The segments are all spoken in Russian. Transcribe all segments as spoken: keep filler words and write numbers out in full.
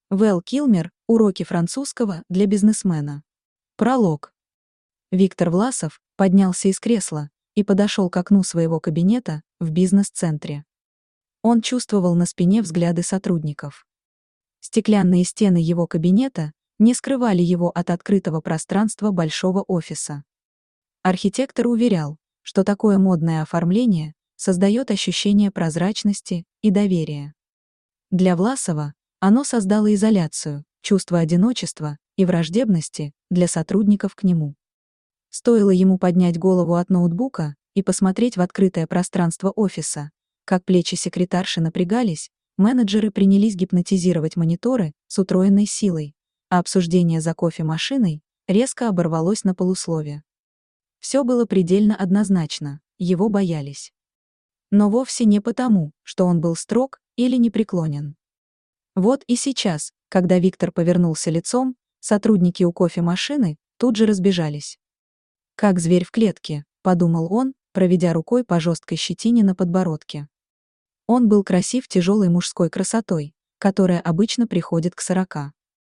Вэл Килмер. Уроки французского для бизнесмена. Пролог. Виктор Власов поднялся из кресла и подошел к окну своего кабинета в бизнес-центре. Он чувствовал на спине взгляды сотрудников. Стеклянные стены его кабинета не скрывали его от открытого пространства большого офиса. Архитектор уверял, что такое модное оформление создает ощущение прозрачности и доверия. Для Власова оно создало изоляцию, чувство одиночества и враждебности для сотрудников к нему. Стоило ему поднять голову от ноутбука и посмотреть в открытое пространство офиса, как плечи секретарши напрягались, менеджеры принялись гипнотизировать мониторы с утроенной силой, а обсуждение за кофемашиной резко оборвалось на полуслове. Все было предельно однозначно, его боялись. Но вовсе не потому, что он был строг или непреклонен. Вот и сейчас, когда Виктор повернулся лицом, сотрудники у кофемашины тут же разбежались. «Как зверь в клетке», — подумал он, проведя рукой по жесткой щетине на подбородке. Он был красив тяжелой мужской красотой, которая обычно приходит к сорока.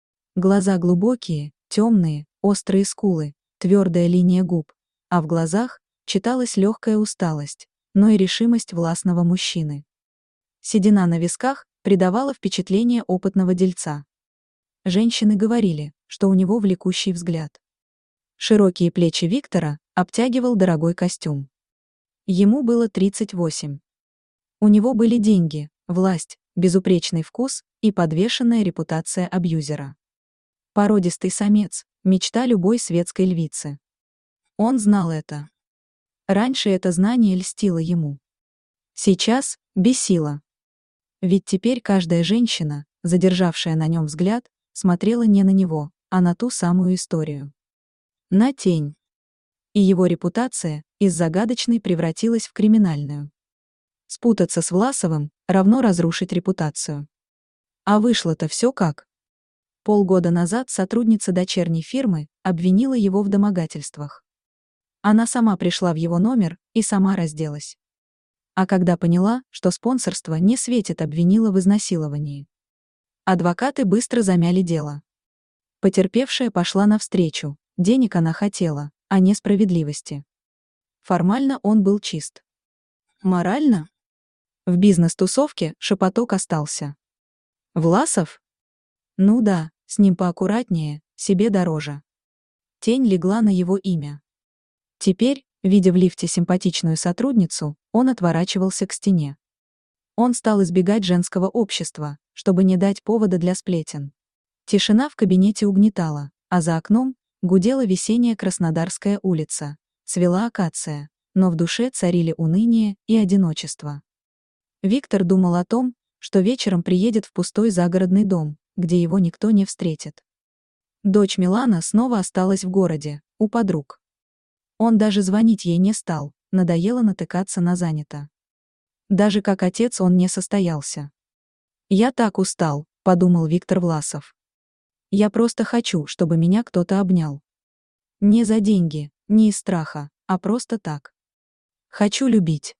Глаза глубокие, темные, острые скулы, твердая линия губ, а в глазах читалась легкая усталость, но и решимость властного мужчины. Седина на висках придавала впечатление опытного дельца. Женщины говорили, что у него влекущий взгляд. Широкие плечи Виктора обтягивал дорогой костюм. Ему было тридцать восемь. У него были деньги, власть, безупречный вкус и подвешенная репутация абьюзера. Породистый самец, мечта любой светской львицы. Он знал это. Раньше это знание льстило ему. Сейчас бесило. Ведь теперь каждая женщина, задержавшая на нем взгляд, смотрела не на него, а на ту самую историю. На тень. И его репутация из загадочной превратилась в криминальную. Спутаться с Власовым равно разрушить репутацию. А вышло-то все как? Полгода назад сотрудница дочерней фирмы обвинила его в домогательствах. Она сама пришла в его номер и сама разделась. А когда поняла, что спонсорство не светит, обвинила в изнасиловании. Адвокаты быстро замяли дело. Потерпевшая пошла навстречу, денег она хотела, а не справедливости. Формально он был чист. Морально? В бизнес-тусовке шепоток остался. Власов? Ну да, с ним поаккуратнее, себе дороже. Тень легла на его имя. Теперь, видя в лифте симпатичную сотрудницу, он отворачивался к стене. Он стал избегать женского общества, чтобы не дать повода для сплетен. Тишина в кабинете угнетала, а за окном гудела весенняя Краснодарская улица, цвела акация, но в душе царили уныние и одиночество. Виктор думал о том, что вечером приедет в пустой загородный дом, где его никто не встретит. Дочь Милана снова осталась в городе, у подруг. Он даже звонить ей не стал, надоело натыкаться на занято. Даже как отец он не состоялся. «Я так устал», — подумал Виктор Власов. «Я просто хочу, чтобы меня кто-то обнял. Не за деньги, не из страха, а просто так. Хочу любить.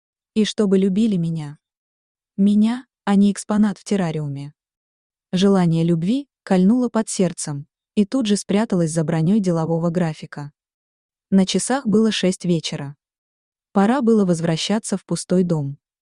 И чтобы любили меня. Меня, а не экспонат в террариуме». Желание любви кольнуло под сердцем и тут же спряталось за броней делового графика. На часах было шесть вечера. Пора было возвращаться в пустой дом.